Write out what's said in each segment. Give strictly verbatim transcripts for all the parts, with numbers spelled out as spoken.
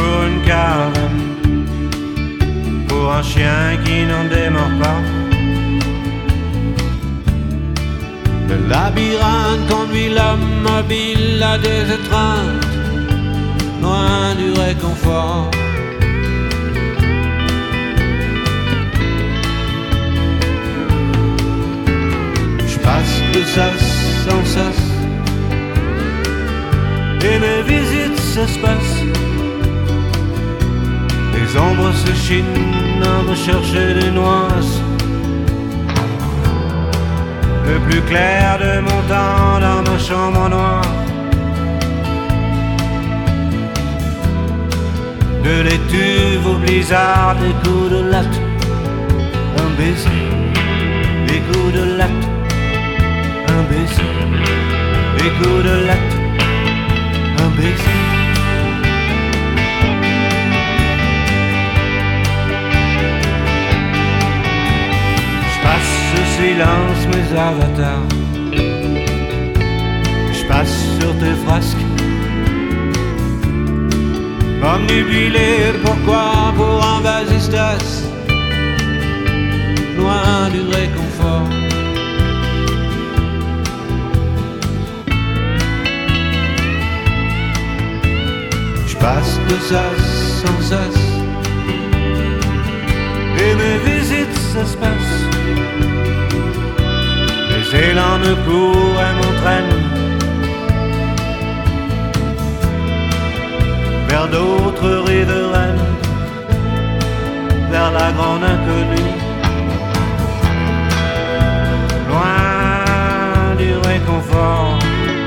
pour une caravane, pour un chien qui n'en démord pas. Le labyrinthe conduit l'homme mobile à des étreintes, loin du réconfort. Je passe de sas en sas et mes visites s'espacent. Les ombres se chinent à me chercher des noises. Le plus clair de mon temps dans ma chambre noire. De l'étuve au blizzard, des coups de latte, un baiser, des coups de latte, un baiser, des coups de latte, un baiser. Je passe ce silence mes avatars, je passe sur tes frasques. Omnubilé, pourquoi pour un vasistas, loin du réconfort. Je passe de sas en sas et mes visites s'espacent. Les élans me courent et m'entraînent vers d'autres riveraines, vers la grande inconnue, loin du réconfort.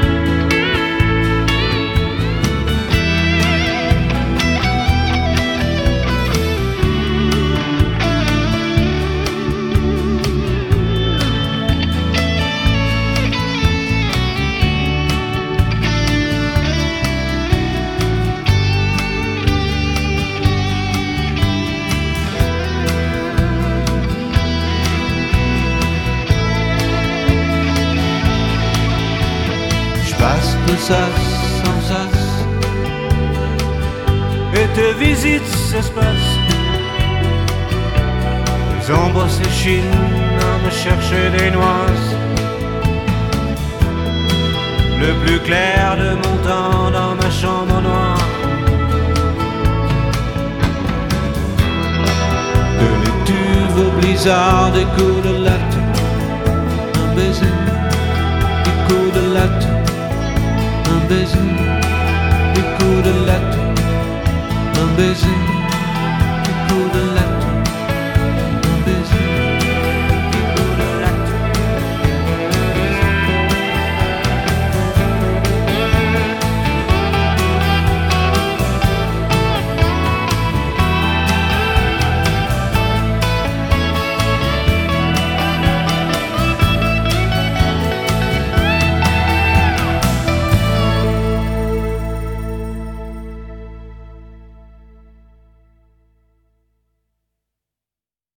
De sas en sas et tes visites s'espacent. Les ombres s'échinent à me chercher des noises. Le plus clair de mon temps dans ma chambre noire. De l'étuve au blizzard, des coups de latte, un baiser, des coups de latte, un baiser, des coups de latte, un baiser, des coups de latte.